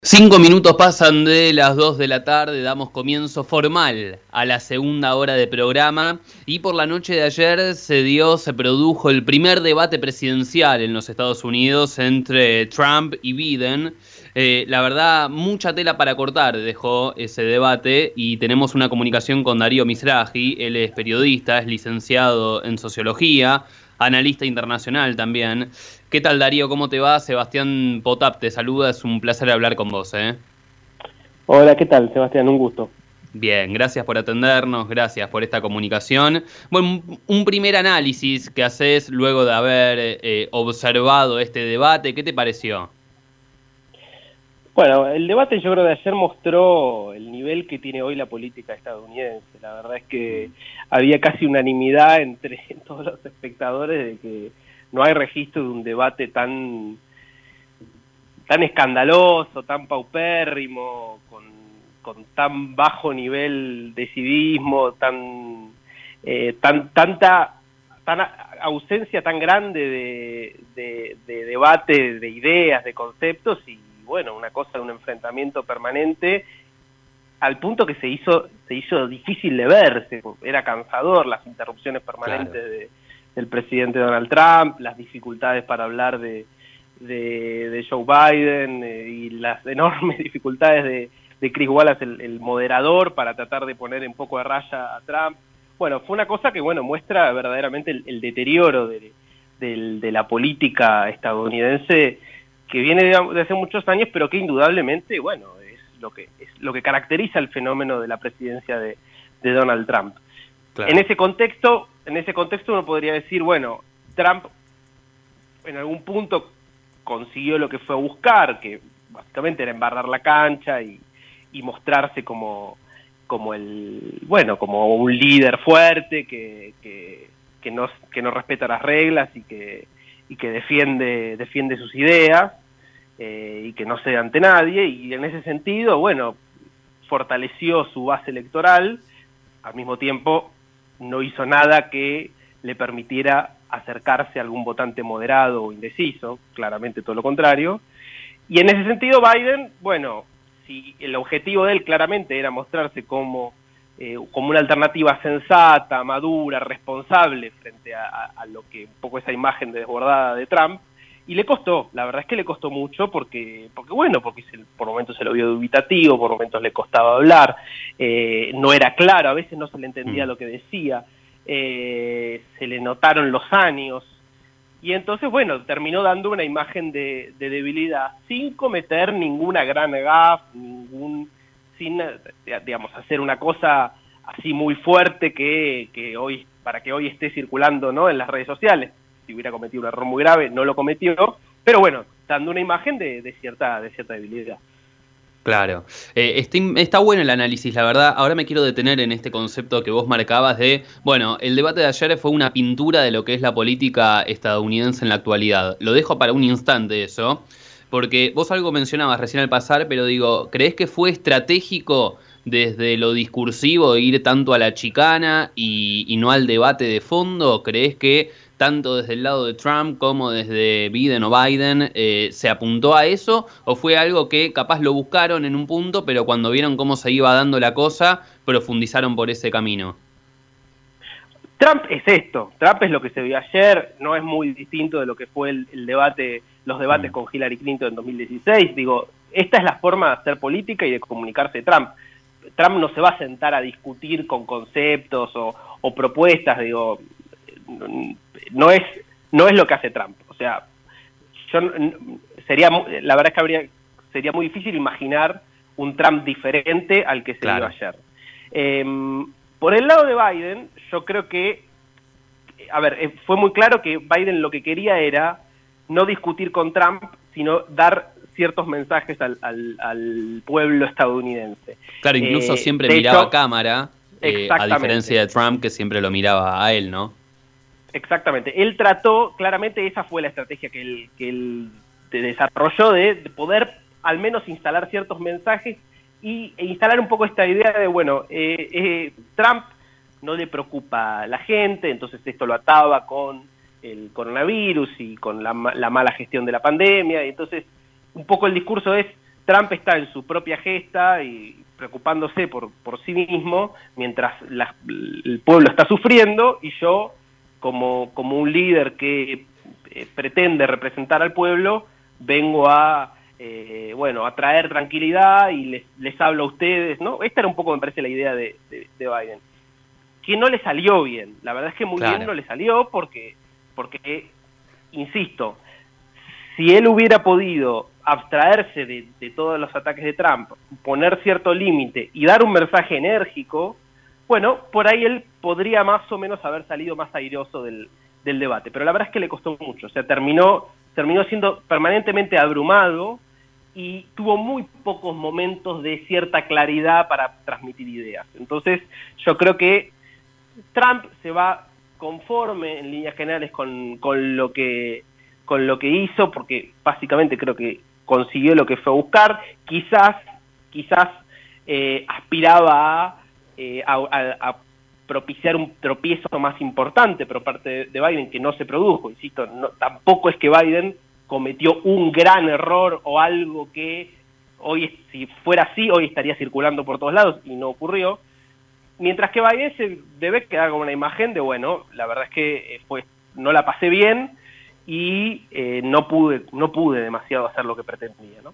5 minutos pasan de las 2 de la tarde, damos comienzo formal a la segunda hora de programa y por la noche de ayer se produjo el primer debate presidencial en los Estados Unidos entre Trump y Biden. La verdad, mucha tela para cortar dejó ese debate y tenemos una comunicación con Darío Mizrahi. Él es periodista, es licenciado en sociología, analista internacional también. ¿Qué tal, Darío? ¿Cómo te va? Sebastián Potap te saluda, es un placer hablar con vos, ¿eh? Hola, ¿qué tal, Sebastián? Un gusto. Bien, gracias por atendernos, gracias por esta comunicación. Bueno, un primer análisis que haces luego de haber observado este debate, ¿qué te pareció? Bueno, el debate yo creo de ayer mostró el nivel que tiene hoy la política estadounidense. La verdad es que había casi unanimidad entre todos los espectadores de que no hay registro de un debate tan escandaloso, tan paupérrimo, con tan bajo nivel de civismo, tanta ausencia tan grande de debate, de ideas, de conceptos, y bueno, una cosa de un enfrentamiento permanente al punto que se hizo difícil de ver. Era cansador las interrupciones permanentes, claro, del presidente Donald Trump, las dificultades para hablar de Joe Biden, y las enormes dificultades de Chris Wallace, el moderador, para tratar de poner un poco de raya a Trump. Bueno, fue una cosa que muestra verdaderamente el deterioro de la política estadounidense, que viene de hace muchos años, pero que indudablemente, es lo que caracteriza el fenómeno de la presidencia de Donald Trump. Claro. En ese contexto uno podría decir, bueno, Trump en algún punto consiguió lo que fue a buscar, que básicamente era embarrar la cancha y mostrarse como un líder fuerte que no respeta las reglas y que defiende sus ideas, y que no cede ante nadie, y en ese sentido, fortaleció su base electoral. Al mismo tiempo no hizo nada que le permitiera acercarse a algún votante moderado o indeciso, claramente todo lo contrario. Y en ese sentido Biden, si el objetivo de él claramente era mostrarse como una alternativa sensata, madura, responsable frente a lo que un poco esa imagen desbordada de Trump, y le costó, la verdad es que le costó mucho porque por momentos se lo vio dubitativo, por momentos le costaba hablar, no era claro, a veces no se le entendía lo que decía, se le notaron los años, y entonces, terminó dando una imagen de debilidad, sin cometer ninguna gran gaffe, sin hacer una cosa así muy fuerte que hoy, para que hoy esté circulando, ¿no?, en las redes sociales. Si hubiera cometido un error muy grave, no lo cometió, pero dando una imagen de cierta debilidad. Claro, está bueno el análisis, la verdad. Ahora me quiero detener en este concepto que vos marcabas de, el debate de ayer fue una pintura de lo que es la política estadounidense en la actualidad. Lo dejo para un instante eso, porque vos algo mencionabas recién al pasar, pero digo, ¿creés que fue estratégico desde lo discursivo ir tanto a la chicana y no al debate de fondo? ¿Creés que tanto desde el lado de Trump como desde Biden o Biden se apuntó a eso, o fue algo que capaz lo buscaron en un punto, pero cuando vieron cómo se iba dando la cosa, profundizaron por ese camino? Trump es esto, Trump es lo que se vio ayer, no es muy distinto de lo que fue los debates con Hillary Clinton en 2016, esta es la forma de hacer política y de comunicarse de Trump. Trump no se va a sentar a discutir con conceptos o propuestas, no es lo que hace Trump. O sea, la verdad es que sería muy difícil imaginar un Trump diferente al que se vio ayer. Por el lado de Biden, yo creo que, fue muy claro que Biden lo que quería era no discutir con Trump, sino dar ciertos mensajes al pueblo estadounidense. Claro, incluso siempre miraba a cámara, a diferencia de Trump, que siempre lo miraba a él, ¿no? Exactamente. Él trató, claramente esa fue la estrategia que él desarrolló, de poder al menos instalar ciertos mensajes e instalar un poco esta idea de, Trump no le preocupa a la gente, entonces esto lo ataba con el coronavirus y con la mala gestión de la pandemia, y entonces un poco el discurso es, Trump está en su propia gesta y preocupándose por sí mismo, mientras el pueblo está sufriendo, y yo, como un líder que pretende representar al pueblo, vengo a traer tranquilidad y les hablo a ustedes, ¿no? Esta era un poco, me parece, la idea de Biden. Que no le salió bien, la verdad es que muy bien no le salió porque, insisto, si él hubiera podido abstraerse de todos los ataques de Trump, poner cierto límite y dar un mensaje enérgico, bueno, por ahí él podría más o menos haber salido más airoso del debate, pero la verdad es que le costó mucho, o sea, terminó siendo permanentemente abrumado y tuvo muy pocos momentos de cierta claridad para transmitir ideas. Entonces, yo creo que Trump se va conforme en líneas generales con lo que hizo, porque básicamente creo que consiguió lo que fue a buscar. Quizás aspiraba a propiciar un tropiezo más importante por parte de Biden, que no se produjo. Insisto, tampoco es que Biden cometió un gran error o algo que hoy, si fuera así, hoy estaría circulando por todos lados, y no ocurrió. Mientras que Biden se debe quedar con una imagen de, bueno, la verdad es que no la pasé bien y no pude demasiado hacer lo que pretendía, ¿no?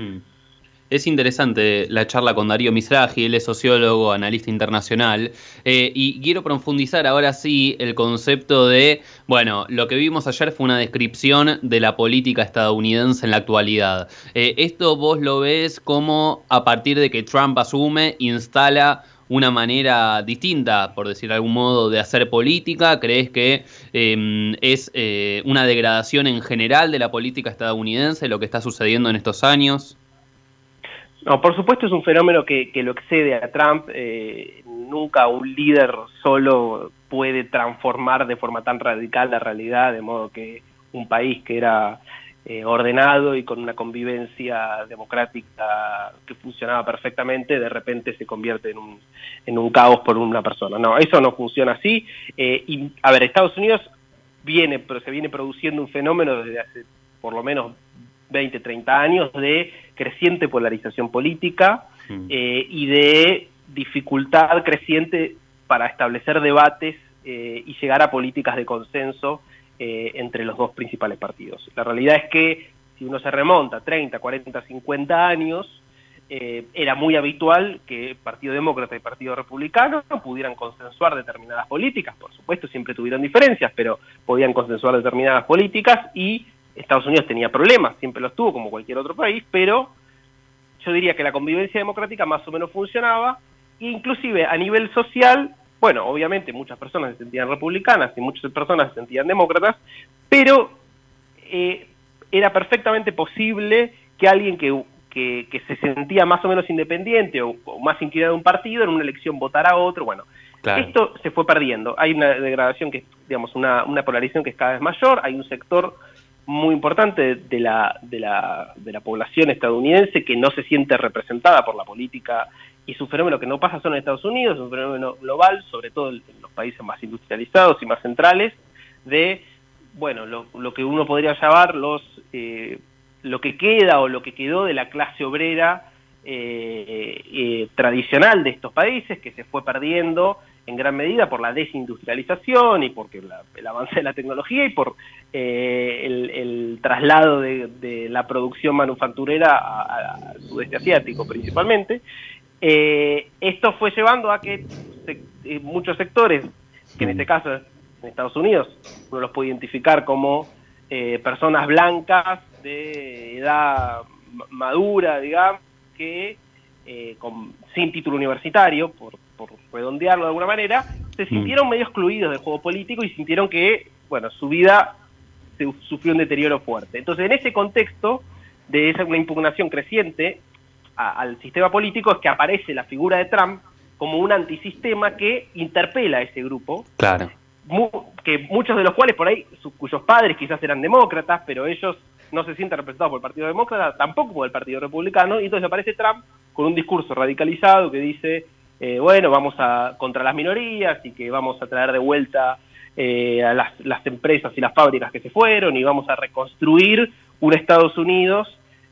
Es interesante la charla con Darío Mizrahi, él es sociólogo, analista internacional, y quiero profundizar ahora sí el concepto de, bueno, lo que vimos ayer fue una descripción de la política estadounidense en la actualidad. Esto vos lo ves como, a partir de que Trump asume, instala una manera distinta, por decir de algún modo, de hacer política. ¿Crees que es una degradación en general de la política estadounidense lo que está sucediendo en estos años? No, por supuesto es un fenómeno que lo excede a Trump. Nunca un líder solo puede transformar de forma tan radical la realidad, de modo que un país que era ordenado y con una convivencia democrática que funcionaba perfectamente, de repente se convierte en un caos por una persona. No, eso no funciona así. Y, a ver, Estados Unidos se viene produciendo un fenómeno desde hace por lo menos 20, 30 años de creciente polarización política y de dificultad creciente para establecer debates y llegar a políticas de consenso entre los dos principales partidos. La realidad es que si uno se remonta 30, 40, 50 años, era muy habitual que Partido Demócrata y Partido Republicano pudieran consensuar determinadas políticas. Por supuesto, siempre tuvieron diferencias, pero podían consensuar determinadas políticas, y Estados Unidos tenía problemas, siempre los tuvo como cualquier otro país, pero yo diría que la convivencia democrática más o menos funcionaba, e inclusive a nivel social, bueno, obviamente muchas personas se sentían republicanas y muchas personas se sentían demócratas, pero era perfectamente posible que alguien que se sentía más o menos independiente o más inclinado a un partido en una elección votara a otro. Bueno, claro. Esto se fue perdiendo. Hay una degradación que, digamos, una polarización que es cada vez mayor. Hay un sector muy importante de la población estadounidense que no se siente representada por la política, y es un fenómeno que no pasa solo en Estados Unidos, es un fenómeno global, sobre todo en los países más industrializados y más centrales, de, bueno, lo que uno podría llamar lo que queda o lo que quedó de la clase obrera tradicional de estos países, que se fue perdiendo en gran medida por la desindustrialización y porque el avance de la tecnología y por el traslado de la producción manufacturera al sudeste asiático principalmente. Esto fue llevando a que muchos sectores, que en este caso en Estados Unidos uno los puede identificar como personas blancas de edad madura, digamos, que sin título universitario, por redondearlo de alguna manera, se sintieron medio excluidos del juego político y sintieron que, bueno, su vida sufrió un deterioro fuerte. Entonces, en ese contexto de una impugnación creciente al sistema político, es que aparece la figura de Trump como un antisistema que interpela a ese grupo. Claro. Que muchos de los cuales por ahí, cuyos padres quizás eran demócratas, pero ellos no se sienten representados por el Partido Demócrata, tampoco por el Partido Republicano, y entonces aparece Trump con un discurso radicalizado que dice, bueno, vamos contra las minorías y que vamos a traer de vuelta a las empresas y las fábricas que se fueron, y vamos a reconstruir un Estados Unidos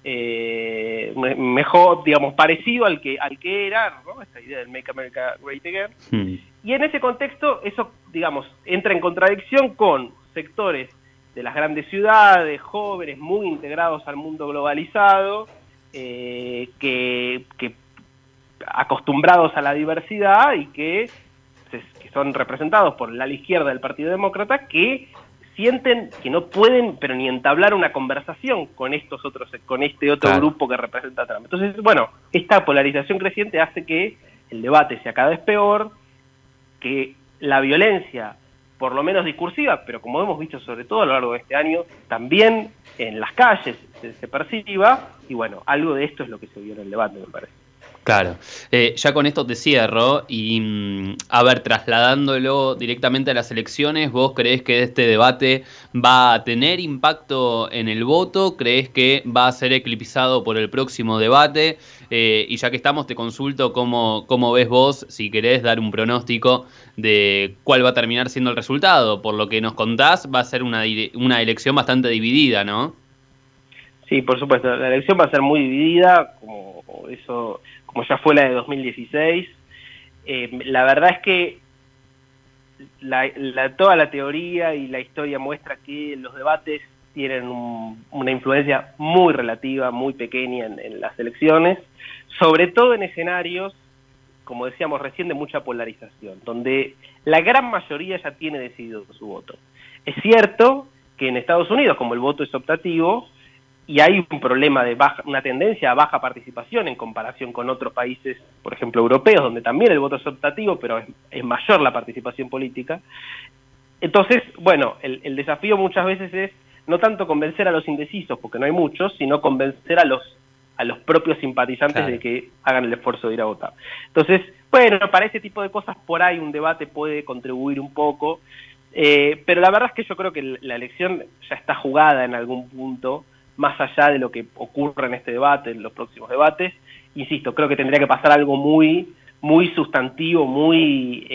mejor, digamos, parecido al que era, ¿no? Esta idea del Make America Great Again. Y en ese contexto, eso, digamos, entra en contradicción con sectores de las grandes ciudades, jóvenes, muy integrados al mundo globalizado, que acostumbrados a la diversidad y que son representados por la ala izquierda del Partido Demócrata, que sienten que no pueden, pero ni entablar una conversación con este otro grupo que representa a Trump. Entonces, bueno, esta polarización creciente hace que el debate sea cada vez peor, que la violencia, por lo menos discursiva, pero como hemos visto sobre todo a lo largo de este año, también en las calles se perciba, y bueno, algo de esto es lo que se vio en el debate, me parece. Claro, ya con esto te cierro y a ver, trasladándolo directamente a las elecciones, ¿vos creés que este debate va a tener impacto en el voto? ¿Creés que va a ser eclipsado por el próximo debate? Y ya que estamos, te consulto cómo ves vos, si querés dar un pronóstico de cuál va a terminar siendo el resultado. Por lo que nos contás, va a ser una elección bastante dividida, ¿no? Sí, por supuesto, la elección va a ser muy dividida, como ya fue la de 2016. La verdad es que toda la teoría y la historia muestra que los debates tienen una influencia muy relativa, muy pequeña en las elecciones, sobre todo en escenarios, como decíamos recién, de mucha polarización, donde la gran mayoría ya tiene decidido su voto. Es cierto que en Estados Unidos, como el voto es optativo, y hay un problema de una tendencia a baja participación en comparación con otros países, por ejemplo, europeos, donde también el voto es optativo, pero es mayor la participación política. Entonces, bueno, el desafío muchas veces es no tanto convencer a los indecisos, porque no hay muchos, sino convencer a los propios simpatizantes de que hagan el esfuerzo de ir a votar. Entonces, bueno, para ese tipo de cosas por ahí un debate puede contribuir un poco, pero la verdad es que yo creo que la elección ya está jugada en algún punto, más allá de lo que ocurra en este debate, en los próximos debates. Insisto, creo que tendría que pasar algo muy, muy sustantivo, muy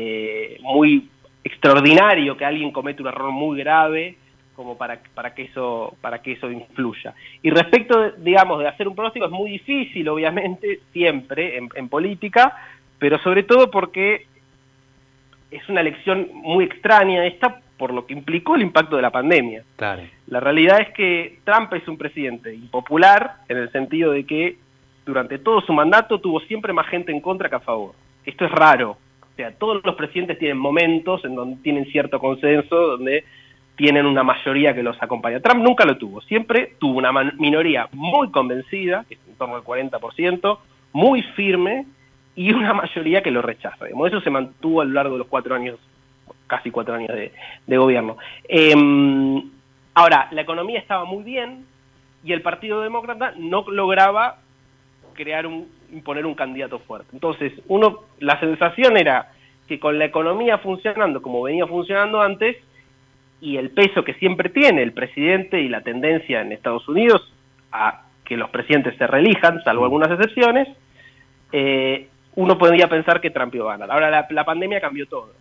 extraordinario, que alguien cometa un error muy grave, como para que eso influya. Y respecto, digamos, de hacer un pronóstico, es muy difícil, obviamente, siempre en política, pero sobre todo porque es una elección muy extraña esta, por lo que implicó el impacto de la pandemia. Claro. La realidad es que Trump es un presidente impopular, en el sentido de que durante todo su mandato tuvo siempre más gente en contra que a favor. Esto es raro. O sea, todos los presidentes tienen momentos en donde tienen cierto consenso, donde tienen una mayoría que los acompaña. Trump nunca lo tuvo. Siempre tuvo una minoría muy convencida, que es en torno al 40%, muy firme, y una mayoría que lo rechaza. Eso se mantuvo a lo largo de los 4 años, casi 4 años de gobierno. Ahora, la economía estaba muy bien y el Partido Demócrata no lograba imponer un candidato fuerte. Entonces, la sensación era que con la economía funcionando como venía funcionando antes, y el peso que siempre tiene el presidente y la tendencia en Estados Unidos a que los presidentes se reelijan, salvo algunas excepciones, uno podría pensar que Trump iba a ganar. Ahora, la pandemia cambió todo.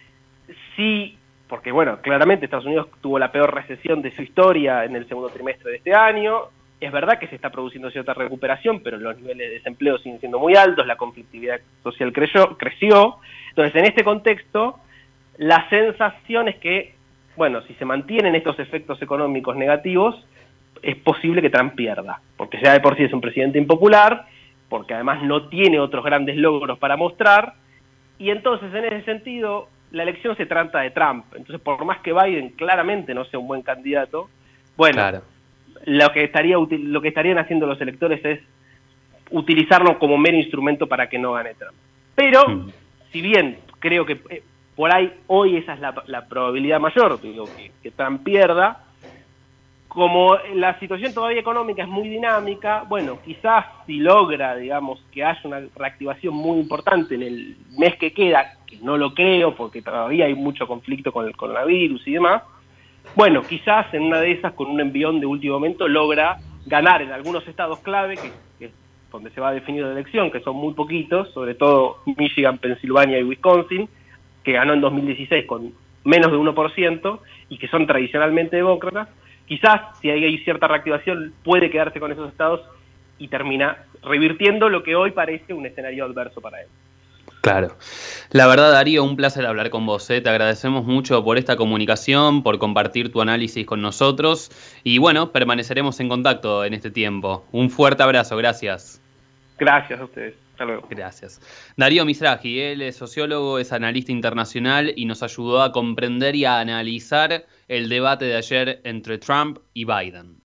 Sí, porque bueno, claramente Estados Unidos tuvo la peor recesión de su historia en el segundo trimestre de este año. Es verdad que se está produciendo cierta recuperación, pero los niveles de desempleo siguen siendo muy altos, la conflictividad social creció. Entonces, en este contexto, la sensación es que, bueno, si se mantienen estos efectos económicos negativos, es posible que Trump pierda, porque ya de por sí es un presidente impopular, porque además no tiene otros grandes logros para mostrar, y entonces en ese sentido la elección se trata de Trump. Entonces, por más que Biden claramente no sea un buen candidato, bueno, claro, lo que estarían haciendo los electores es utilizarlo como mero instrumento para que no gane Trump. Pero, si bien creo que por ahí hoy esa es la probabilidad mayor, digo, que Trump pierda, como la situación todavía económica es muy dinámica, bueno, quizás si logra, digamos, que haya una reactivación muy importante en el mes que queda, que no lo creo porque todavía hay mucho conflicto con el coronavirus y demás, bueno, quizás en una de esas, con un envión de último momento, logra ganar en algunos estados clave, que es donde se va a definir la elección, que son muy poquitos, sobre todo Michigan, Pensilvania y Wisconsin, que ganó en 2016 con menos de 1%, y que son tradicionalmente demócratas. quizás si hay cierta reactivación puede quedarse con esos estados y termina revirtiendo lo que hoy parece un escenario adverso para él. Claro. La verdad, Darío, un placer hablar con vos. Te agradecemos mucho por esta comunicación, por compartir tu análisis con nosotros y bueno, permaneceremos en contacto en este tiempo. Un fuerte abrazo, gracias. Gracias a ustedes. Hasta luego. Gracias. Darío Mizrahi, él es sociólogo, es analista internacional y nos ayudó a comprender y a analizar el debate de ayer entre Trump y Biden.